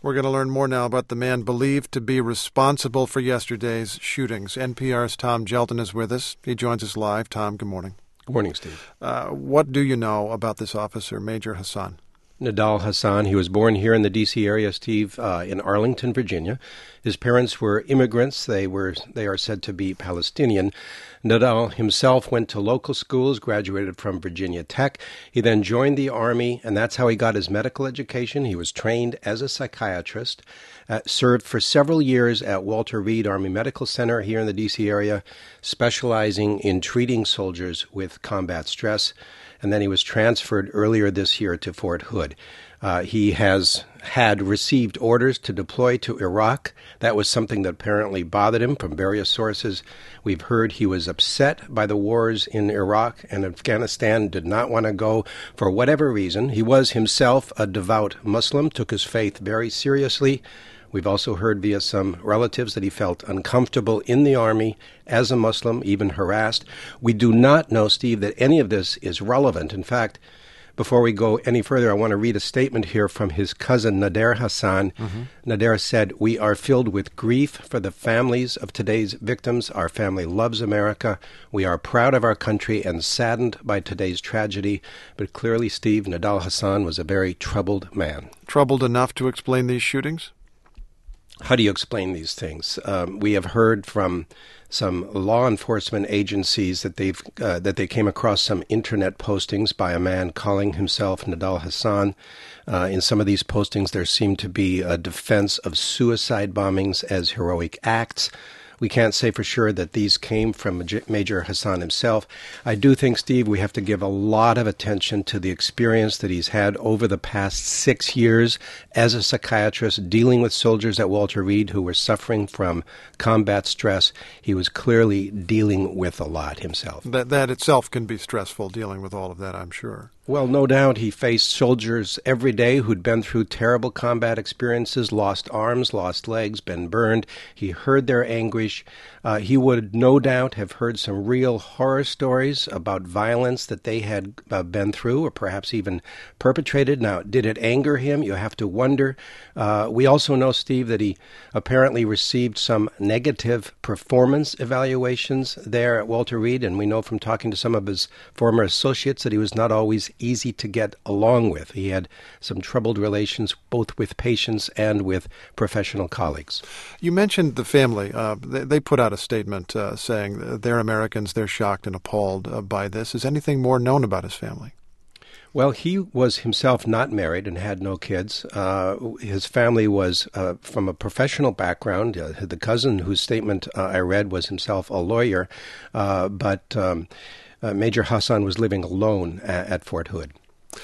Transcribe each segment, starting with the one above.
We're going to learn more now about the man believed to be responsible for yesterday's shootings. NPR's Tom Gjelten is with us. He joins us live. Tom, good morning. Good morning, Steve. What do you know about this officer, Major Hassan? Nidal Hasan. He was born here in the D.C. area, Steve, in Arlington, Virginia. His parents were immigrants. They are said to be Palestinian. Nidal himself went to local schools, graduated from Virginia Tech. He then joined the Army, and that's how he got his medical education. He was trained as a psychiatrist, served for several years at Walter Reed Army Medical Center here in the D.C. area, specializing in treating soldiers with combat stress. And then he was transferred earlier this year to Fort Hood. He had received orders to deploy to Iraq. That was something that apparently bothered him from various sources. We've heard he was upset by the wars in Iraq and Afghanistan, did not want to go for whatever reason. He was himself a devout Muslim, took his faith very seriously. We've also heard via some relatives that he felt uncomfortable in the Army as a Muslim, even harassed. We do not know, Steve, that any of this is relevant. In fact, before we go any further, I want to read a statement here from his cousin, Nader Hassan. Nader said, "We are filled with grief for the families of today's victims. Our family loves America. We are proud of our country and saddened by today's tragedy." But clearly, Steve, Nidal Hasan was a very troubled man. Troubled enough to explain these shootings? How do you explain these things? We have heard from some law enforcement agencies that they came across some internet postings by a man calling himself Nidal Hasan. In some of these postings, there seemed to be a defense of suicide bombings as heroic acts. We can't say for sure that these came from Major Hasan himself. I do think, Steve, we have to give a lot of attention to the experience that he's had over the past 6 years as a psychiatrist dealing with soldiers at Walter Reed who were suffering from combat stress. He was clearly dealing with a lot himself. That itself can be stressful, dealing with all of that, I'm sure. Well, no doubt he faced soldiers every day who'd been through terrible combat experiences, lost arms, lost legs, been burned. He heard their anguish. He would no doubt have heard some real horror stories about violence that they had been through or perhaps even perpetrated. Now, did it anger him? You have to wonder. We also know, Steve, that he apparently received some negative performance evaluations there at Walter Reed, and we know from talking to some of his former associates that he was not always easy to get along with. He had some troubled relations both with patients and with professional colleagues. You mentioned the family. They put out a statement saying they're Americans, they're shocked and appalled by this. Is anything more known about his family? Well, he was himself not married and had no kids. His family was from a professional background. The cousin whose statement I read was himself a lawyer, but Major Hasan was living alone at Fort Hood.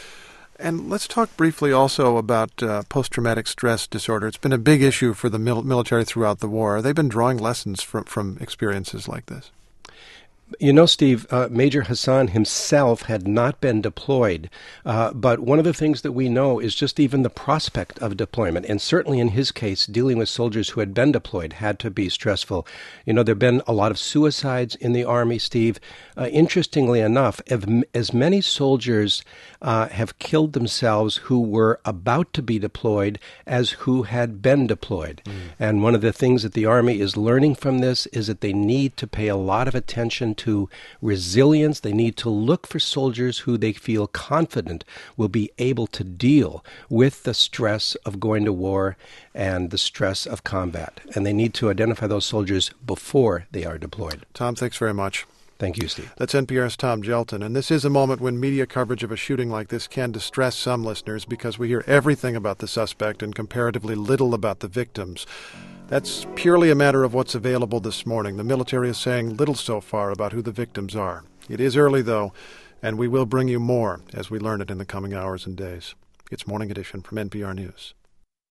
And let's talk briefly also about post-traumatic stress disorder. It's been a big issue for the military throughout the war. They've been drawing lessons from experiences like this. You know, Steve, Major Hasan himself had not been deployed, but one of the things that we know is just even the prospect of deployment, and certainly in his case, dealing with soldiers who had been deployed had to be stressful. You know, there have been a lot of suicides in the Army, Steve. Interestingly enough, as many soldiers have killed themselves who were about to be deployed as who had been deployed. And one of the things that the Army is learning from this is that they need to pay a lot of attention to resilience. They need to look for soldiers who they feel confident will be able to deal with the stress of going to war and the stress of combat. And they need to identify those soldiers before they are deployed. Tom, thanks very much. Thank you, Steve. That's NPR's Tom Gjelten, and this is a moment when media coverage of a shooting like this can distress some listeners because we hear everything about the suspect and comparatively little about the victims. That's purely a matter of what's available this morning. The military is saying little so far about who the victims are. It is early, though, and we will bring you more as we learn it in the coming hours and days. It's Morning Edition from NPR News.